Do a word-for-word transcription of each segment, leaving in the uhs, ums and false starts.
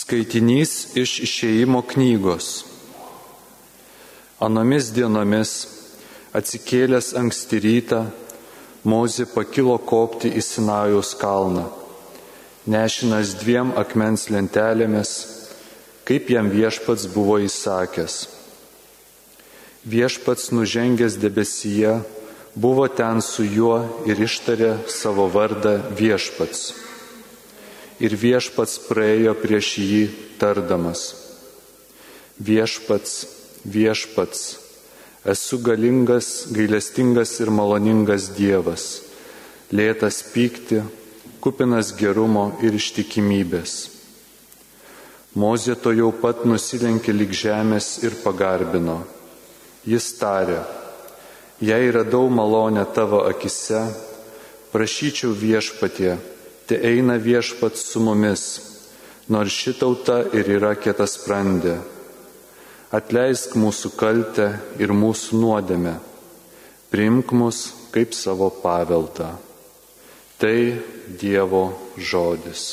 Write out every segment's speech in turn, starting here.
Skaitinys iš Išėjimo knygos. Anomis dienomis, atsikėlęs anksti rytą, Mozė pakilo kopti į Sinajaus kalną, nešinas dviem akmens lentelėmis, kaip jam viešpats buvo įsakęs. Viešpats nužengęs debesyje buvo ten su juo ir ištarė savo vardą Viešpats. Ir Viešpats praėjo prieš jį tardamas: Viešpats, Viešpats, esu galingas, gailestingas ir maloningas Dievas, lėtas pykti, kupinas gerumo ir ištikimybės. Mozė to jau pat nusilenkė lig žemės ir pagarbino. Jis tarė: Jei radau malonę tavo akise, prašyčiau Viešpatie, te eina Viešpats su mumis, nors ši tauta ir yra kietasprandė. Atleisk mūsų kaltę ir mūsų nuodėmę, priimk mus kaip savo paveldą. Tai Dievo žodis.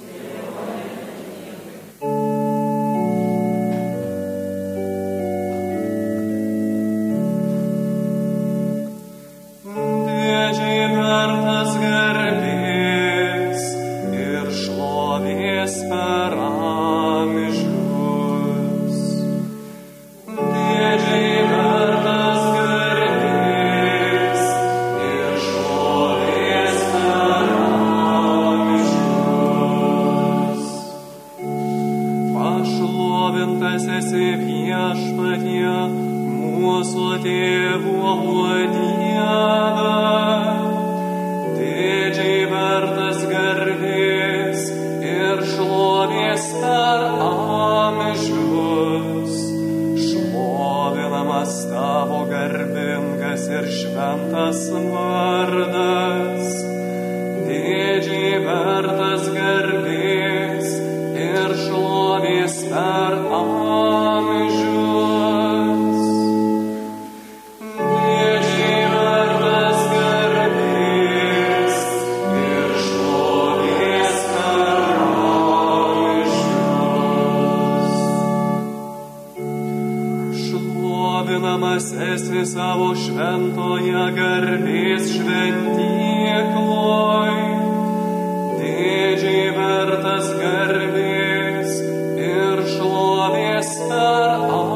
Esi savo šventoje garbės šventykloj, didžiai vertas garbės ir šlovės per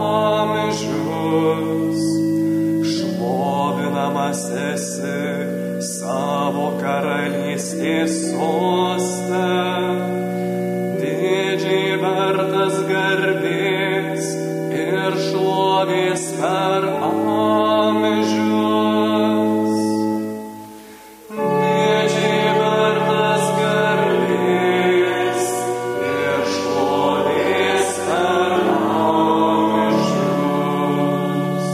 amžius. Šlovinamas esi savo karalystės soste, didžiai vertas garbės ir šlovės per amžius. Didžiai vertas garbės ir šlovės per amžius.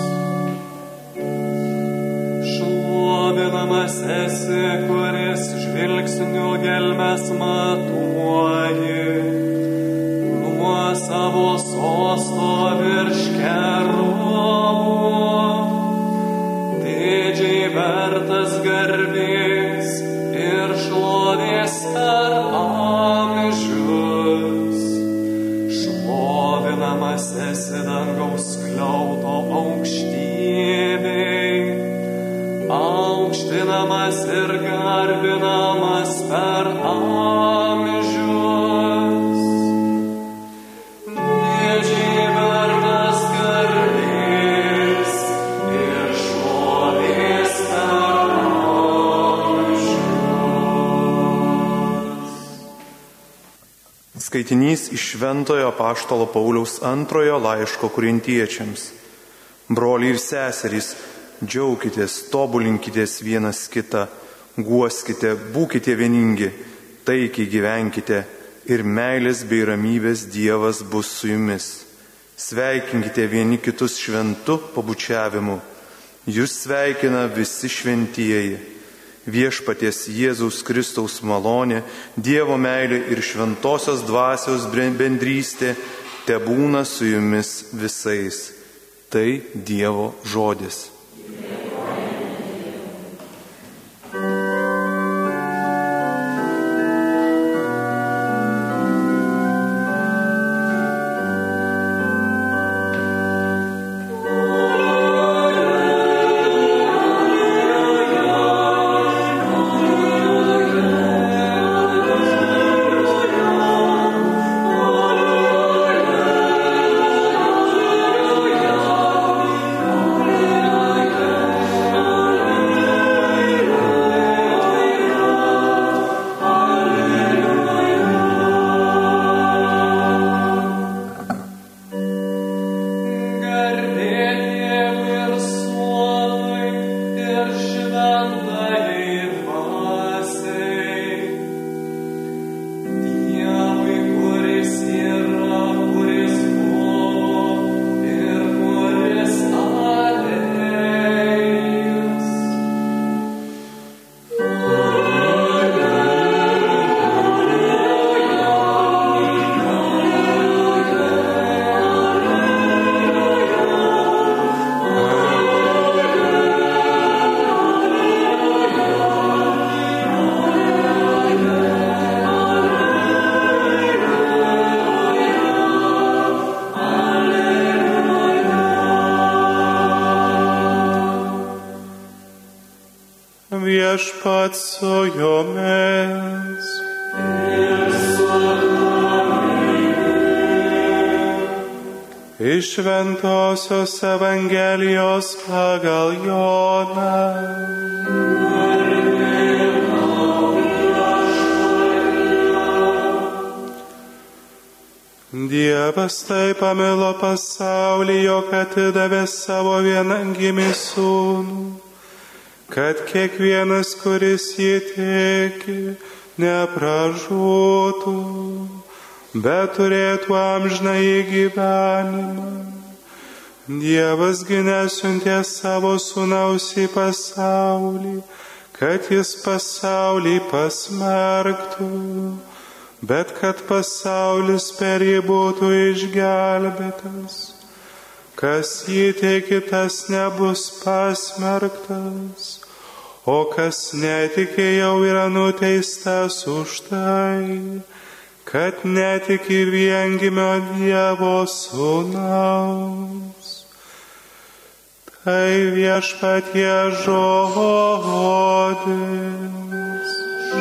Šlovinamas esi, kuris žvilgsniu gelmes matuoji, nuo savo sosto virš kerubų, didžiai vertas garbės ir šlovės per amžius. Šlovinamas esi dangaus skliauto aukštybei, aukštinamas ir garbinamas per amžius. Skaitinys iš Šventojo apaštalo Pauliaus antrojo laiško Korintiečiams. Broliai ir seserys, džiaukitės, tobulinkitės vienas kitą, guoskite, būkite vieningi, taikiai gyvenkite ir meilės bei ramybės Dievas bus su jumis. Sveikinkite vieni kitus šventu pabučiavimu. Jūs sveikina visi šventieji. Viešpaties Jėzaus Kristaus malonė, Dievo meilė ir šventosios dvasios bendrystė tebūna su jumis visais. Tai Dievo žodis. Viešpats su jumis. Iš Šventosios Evangelijos pagal Joną. Dievas taip pamilo pasaulį, jog atidavė savo vienangimį sūnų, kad kiekvienas, kuris jį tiki, nepražūtų, bet turėtų amžinąjį gyvenimą. Dievas gi nesiuntė savo sūnaus į pasaulį, kad jis pasaulį pasmerktų, bet kad pasaulis per jį būtų išgelbėtas. Kas jį tiki, tas nebus pasmerktas, o kas netiki, jau yra nuteistas už tai, kad netiki viengimio Dievo sūnaus. Tai viešpatie žodis.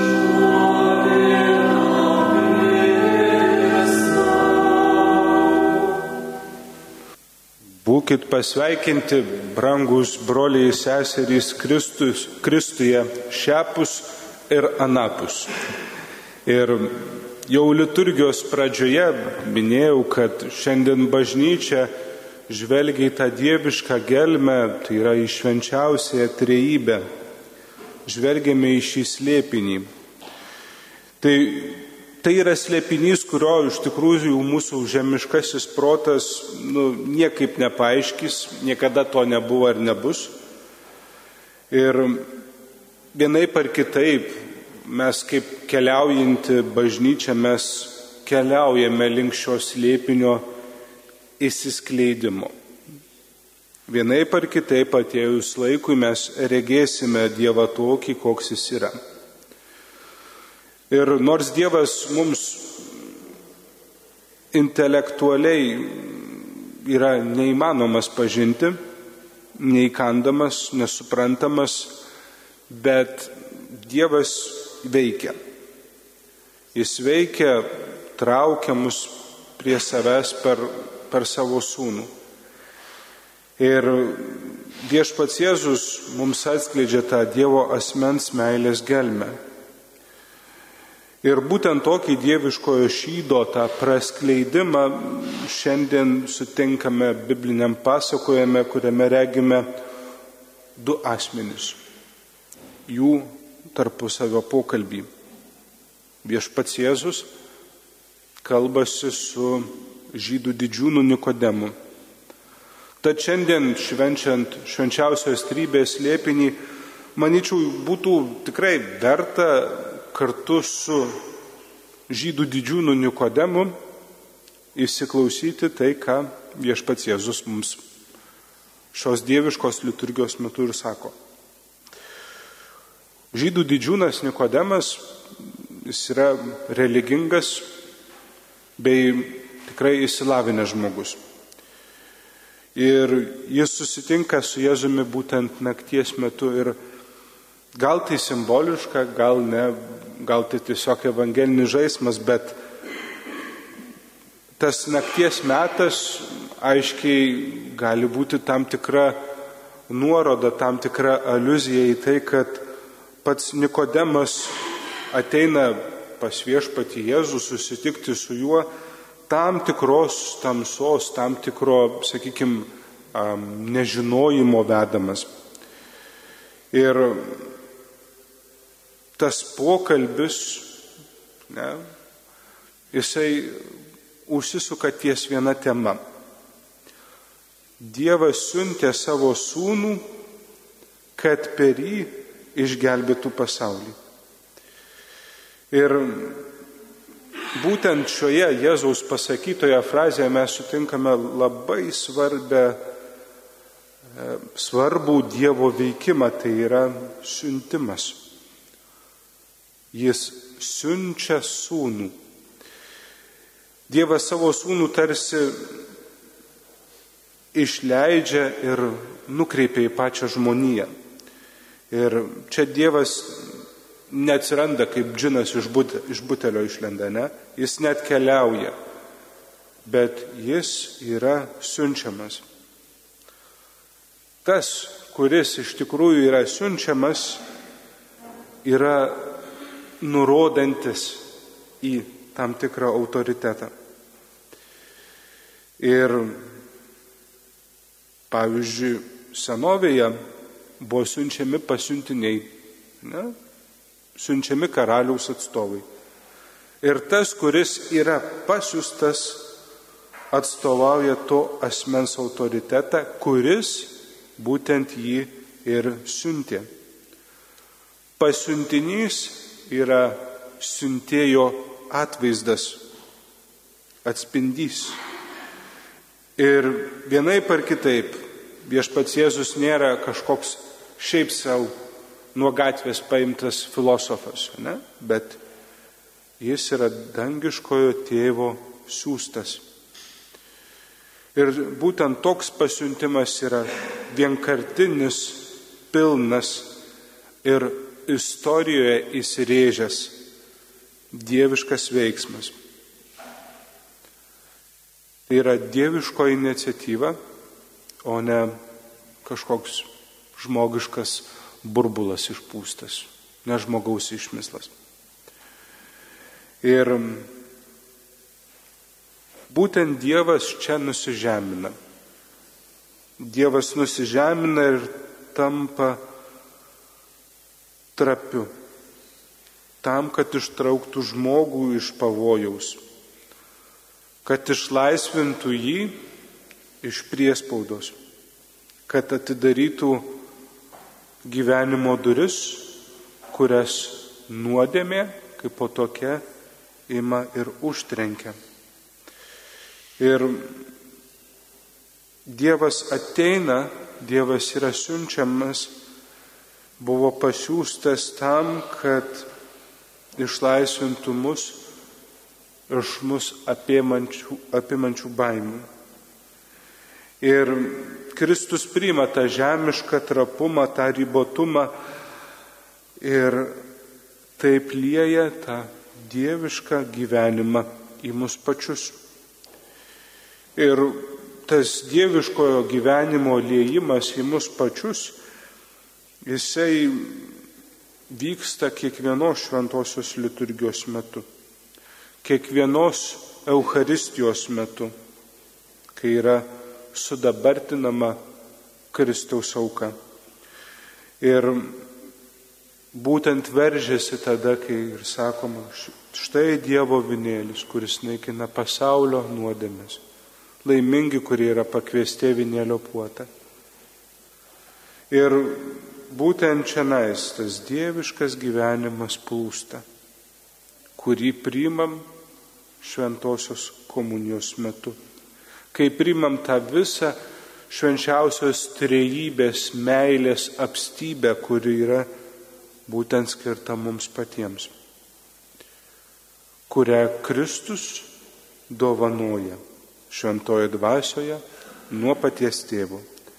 Būkit pasveikinti, brangus broliai seserys Kristus, Kristuje, šiapus ir anapus. Ir jau liturgijos pradžioje minėjau, kad šiandien bažnyčia žvelgia į tą dievišką gelmę, tai yra į švenčiausiąją trejybę. Žvelgiame į šį slėpinį. Tai Tai yra slėpinys, kurio iš tikrųjų mūsų žemiškasis protas nu, niekaip nepaaiškis, niekada to nebuvo ir nebus. Ir vienaip ar kitaip mes kaip keliaujanti bažnyčia, mes keliaujame link šio slėpinio išsiskleidimo. Vienaip ar kitaip atėjus laikui mes regėsime Dievą tokį, koks jis yra. Ir nors Dievas mums intelektualiai yra neįmanomas pažinti, neįkandamas, nesuprantamas, bet Dievas veikia. Jis veikia, traukia mus prie savęs per, per savo sūnų. Ir Viešpats Jėzus mums atskleidžia tą Dievo asmens meilės gelmę. Ir būtent tokį dieviškojo šydo, tą praskleidimą šiandien sutinkame bibliniam pasakojime, kuriame regime du asmenis, jų tarpusavio pokalbį. Viešpats Jėzus kalbasi su žydų didžiūnu Nikodemu. Tad šiandien švenčiant švenčiausios trejybės slėpinį, manyčiau, būtų tikrai verta kartu su žydų didžiūnu Nikodemu įsiklausyti tai, ką Viešpats Jėzus mums šios dieviškos liturgijos metu ir sako. Žydų didžiūnas Nikodemas, jis yra religingas bei tikrai išsilavinęs žmogus. Ir jis susitinka su Jėzumi būtent nakties metu ir gal tai simboliška, gal ne, gal tai tiesiog evangelinis žaismas, bet tas nakties metas aiškiai gali būti tam tikra nuoroda, tam tikra aliuzija į tai, kad pats Nikodemas ateina pas Viešpatį Jėzų susitikti su juo tam tikros tamsos, tam tikro, sakykime, nežinojimo vedamas. Ir tas pokalbis, ne, jisai užsisuka ties viena tema. Dievas siuntė savo sūnų, kad per jį išgelbėtų pasaulį. Ir būtent šioje Jėzaus pasakytoje frazėje mes sutinkame labai svarbę, svarbų Dievo veikimą, tai yra siuntimas. Jis siunčia sūnų. Dievas savo sūnų tarsi išleidžia ir nukreipia į pačią žmoniją. Ir čia Dievas neatsiranda kaip džinas iš, but, iš butelio išlenda, ne? Jis net keliauja, bet jis yra siunčiamas. Tas, kuris iš tikrųjų yra siunčiamas, yra nurodantis į tam tikrą autoritetą. Ir pavyzdžiui, senovėje buvo siunčiami pasiuntiniai, ne? Siunčiami karaliaus atstovai. Ir tas, kuris yra pasiustas, atstovauja to asmens autoritetą, kuris būtent jį ir siuntė. Pasiuntinys yra siuntėjo atvaizdas, atspindys. Ir vienaip ar kitaip, viešpats Jėzus nėra kažkoks šiaip savo nuo gatvės paimtas filosofas, ne? Bet jis yra dangiškojo tėvo siųstas. Ir būtent toks pasiuntimas yra vienkartinis, pilnas ir istorijoje įsirėžęs dieviškas veiksmas. Tai yra dieviško iniciatyva, o ne kažkoks žmogiškas burbulas išpūstas, ne žmogaus išmislas. Ir būtent Dievas čia nusižemina. Dievas nusižemina ir tampa trapiu, tam, kad ištrauktų žmogų iš pavojaus, kad išlaisvintų jį iš priespaudos, kad atidarytų gyvenimo duris, kurias nuodėmė, kaip po tokia, ima ir užtrenkia. Ir Dievas ateina, Dievas yra siunčiamas, buvo pasiųstas tam, kad išlaisvintų mus iš mus apimančių, apimančių baimių. Ir Kristus priima tą žemišką trapumą, tą ribotumą ir taip lieja tą dievišką gyvenimą į mus pačius. Ir tas dieviškojo gyvenimo liejimas į mus pačius, jisai vyksta kiekvienos šventosios liturgijos metu, kiekvienos Eucharistijos metu, kai yra sudabartinama Kristaus auka. Ir būtent veržiasi tada, kai ir sakoma, štai Dievo avinėlis, kuris naikina pasaulio nuodėmes. Laimingi, kurie yra pakviesti avinėlio puotą. Ir būtent čionais tas dieviškas gyvenimas plūsta, kurį priimam šventosios komunijos metu. Kai priimam tą visą švenčiausios trejybės meilės apstybę, kuri yra būtent skirta mums patiems, kurią Kristus dovanoja šventoje dvasioje nuo paties tėvo.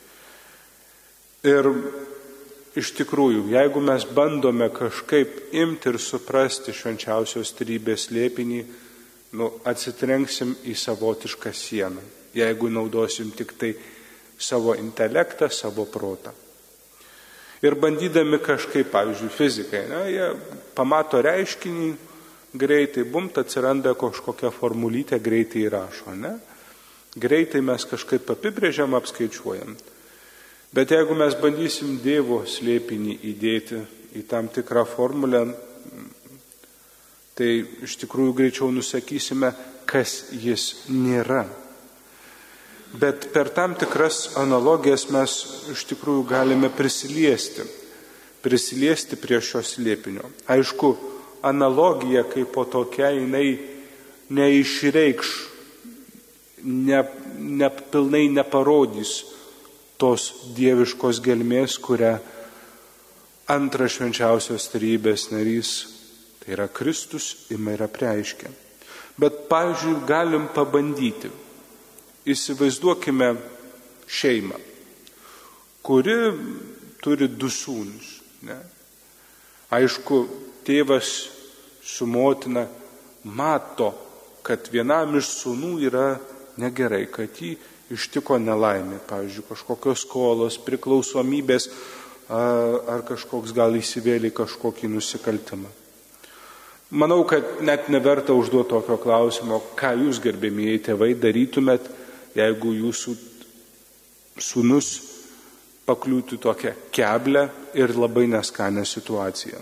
Ir iš tikrųjų, jeigu mes bandome kažkaip imti ir suprasti švenčiausios trejybės slėpinį, nu, atsitrenksim į savotišką sieną, jeigu naudosim tik tai savo intelektą, savo protą. Ir bandydami kažkaip, pavyzdžiui, fizikai, ne, jie pamato reiškinį, greitai, bumt, atsiranda kažkokia formulytė, greitai įrašo, ne? Greitai mes kažkaip apibrėžiam, apskaičiuojam. Bet jeigu mes bandysim Dievo slėpinį įdėti į tam tikrą formulę, tai iš tikrųjų greičiau nusakysime, kas jis nėra. Bet per tam tikras analogijas mes iš tikrųjų galime prisiliesti, prisiliesti prie šio slėpinio. Aišku, analogija kaip po tokia, jinai neišreikš, ne, ne, pilnai neparodys tos dieviškos gelmės, kurią antras švenčiausios trejybės narys, tai yra Kristus, ima ir apreiškia. Bet, pavyzdžiui, galim pabandyti. Įsivaizduokime šeimą, kuri turi du sūnus. Ne? Aišku, tėvas su motina mato, kad vienam iš sūnų yra negerai, kad jį ištiko nelaimė, pavyzdžiui, kažkokios skolos, priklausomybės ar kažkoks gal įsivėlė kažkokį nusikaltimą. Manau, kad net neverta užduoti tokio klausimo, ką jūs, gerbėmieji tėvai, darytumėt, jeigu jūsų sūnus pakliūtų tokią keblę ir labai neskanę situaciją.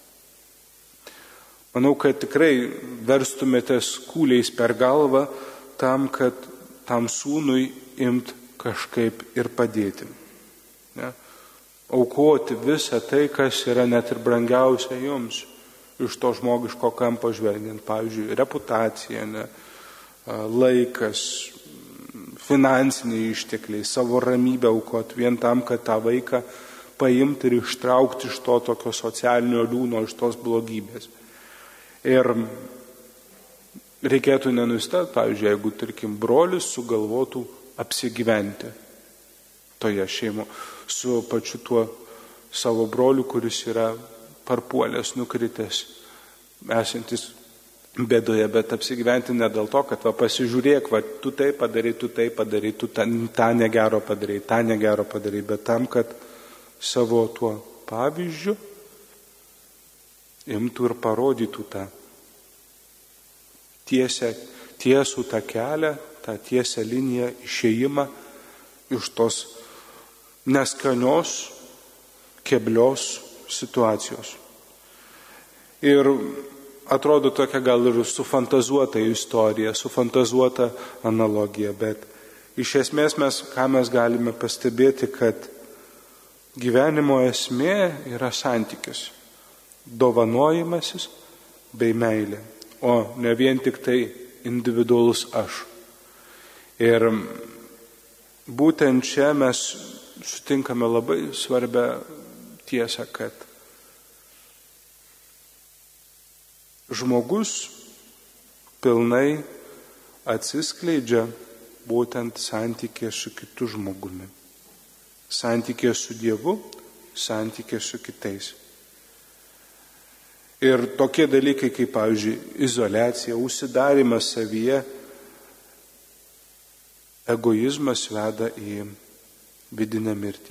Manau, kad tikrai verstumėtės kūliais per galvą tam, kad tam sūnui imt kažkaip ir padėti. Ne? Aukoti visą tai, kas yra net ir brangiausia jums, iš to žmogiško kampo žvelgiant, pavyzdžiui, reputacija, ne? Laikas, finansiniai ištekliai, savo ramybę aukoti vien tam, kad tą vaiką paimti ir ištraukti iš to tokio socialinio liūno, iš tos blogybės. Ir reikėtų nenustebti, pavyzdžiui, jeigu, tarkim, brolis sugalvotų apsigyventi toje šeimoje su pačiu tuo savo broliu, kuris yra parpuolęs, nukritęs, esantis bėdoje, bet apsigyventi ne dėl to, kad va, pasižiūrėk, va, tu tai padarai, tu tai padarai, tu tą, tą negero padarai, tą negero padarai, bet tam, kad savo tuo pavyzdžiu imtų ir parodytų tą tiesę, tiesų tą kelią, tą tiesę liniją, išėjimą iš tos neskanios, keblios situacijos. Ir atrodo tokia gal ir sufantazuota istorija, sufantazuota analogija, bet iš esmės mes, ką mes galime pastebėti, kad gyvenimo esmė yra santykis, dovanojimasis bei meilė, o ne vien tik tai individualus aš. Ir būtent čia mes sutinkame labai svarbią tiesą, kad žmogus pilnai atsiskleidžia būtent santykė su kitu žmogumi. Santykė su Dievu, santykė su kitais. Ir tokie dalykai kaip, pavyzdžiui, izoliacija, užsidarimas savyje, egoizmas veda į vidinę mirtį.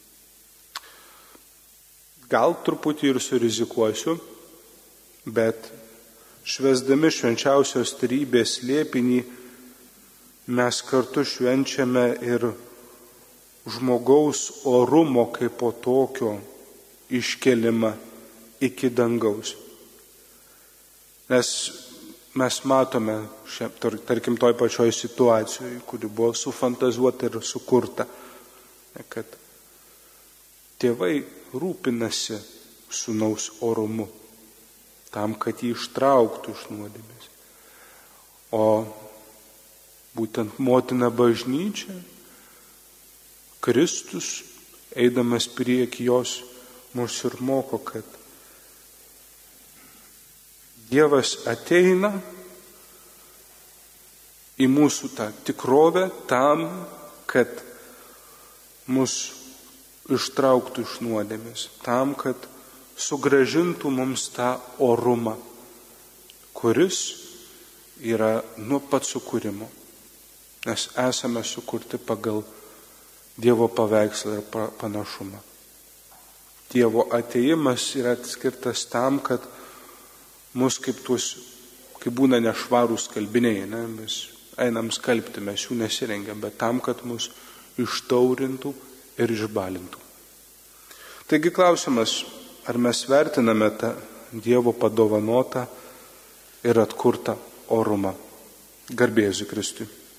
Gal truputį ir surizikuosiu, bet švęsdami švenčiausios trejybės slėpinį mes kartu švenčiame ir žmogaus orumo kaip po tokio iškelimą iki dangaus. Nes mes matome, šia, tarkim, toj pačioj situacijoje, kuri buvo sufantazuota ir sukurta, kad tėvai rūpinasi sūnaus orumu, tam, kad jį ištrauktų iš nuodėmės. O būtent motina bažnyčia, Kristus, eidamas prieki jos, mus ir moko, kad Dievas ateina į mūsų tą tikrovę tam, kad mus ištrauktų iš nuodėmės, tam, kad sugrąžintų mums tą orumą, kuris yra nuo pat sukūrimo, nes esame sukurti pagal Dievo paveikslą ir panašumą. Dievo ateimas yra skirtas tam, kad mus kaip tuos, kaip būna nešvarūs skalbiniai, ne? Mes einam skalbti, mes jų nesirengiam, bet tam, kad mus ištaurintų ir išbalintų. Taigi klausimas, ar mes vertiname tą Dievo padovanotą ir atkurtą orumą? Garbė Jėzui Kristui.